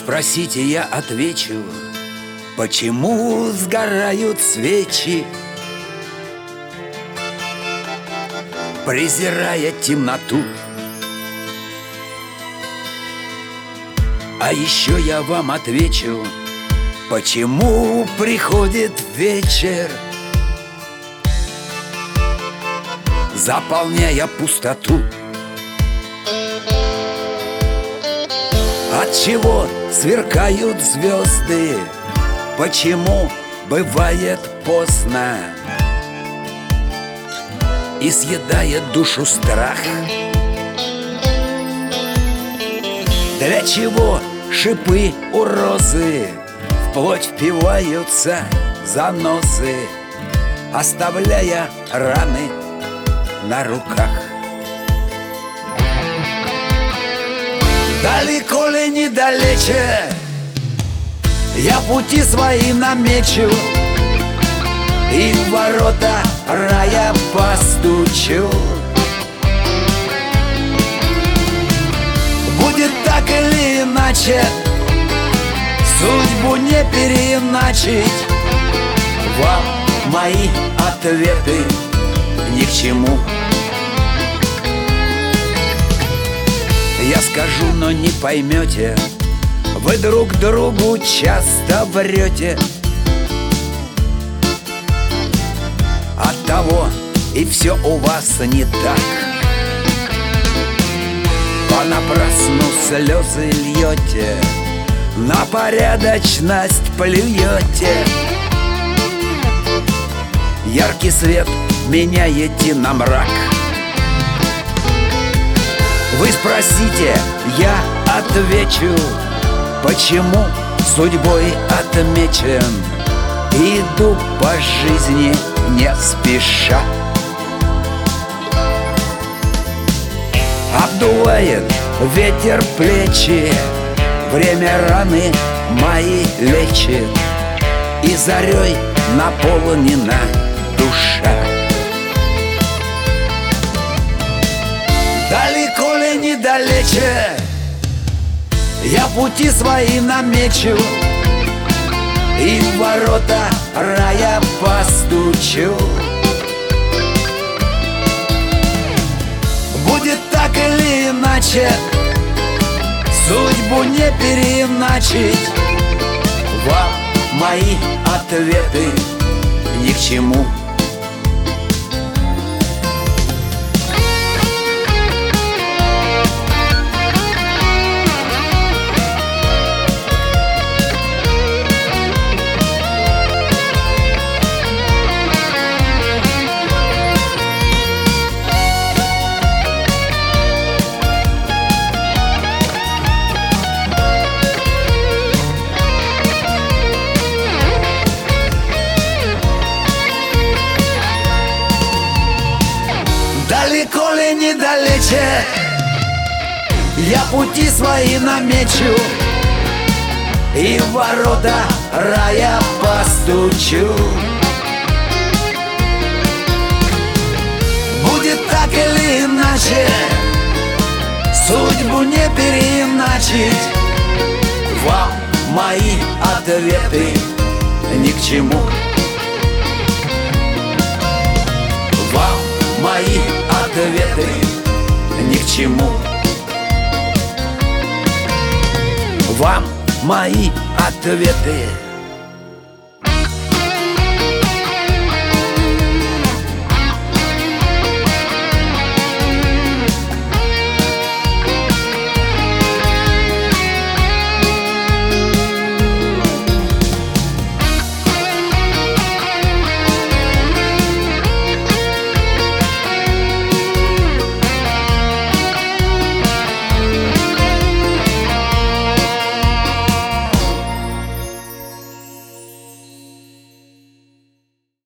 спросите, я отвечу, почему сгорают свечи, презирая темноту. А еще я вам отвечу, почему приходит вечер, заполняя пустоту. Отчего сверкают звезды, почему бывает поздно и съедает душу страх? Для чего шипы у розы вплоть впиваются занозы, оставляя раны на руках? Далеко ли недалече я пути свои намечу и в ворота рая постучу. Будет так или иначе, судьбу не переиначить. Вам мои ответы ни к чему. Я скажу, но не поймете, вы друг другу часто врете. Оттого и все у вас не так. Понапрасну слезы льете, на порядочность плюете. Яркий свет меняете на мрак. Вы спросите, я отвечу, почему судьбой отмечен. Иду по жизни не спеша. Обдувает ветер плечи, время раны мои лечит, и зарей наполнена душа. Далеко ли недалече я пути свои намечу и в ворота рая постучу. Будет так или иначе, судьбу не переиначить. Вам мои ответы ни к чему. Далеко ли недалече я пути свои намечу и в ворота рая постучу. Будет так или иначе, судьбу не переиначить. Вам мои ответы ни к чему. Вам мои ответы ни к чему. Вам мои ответы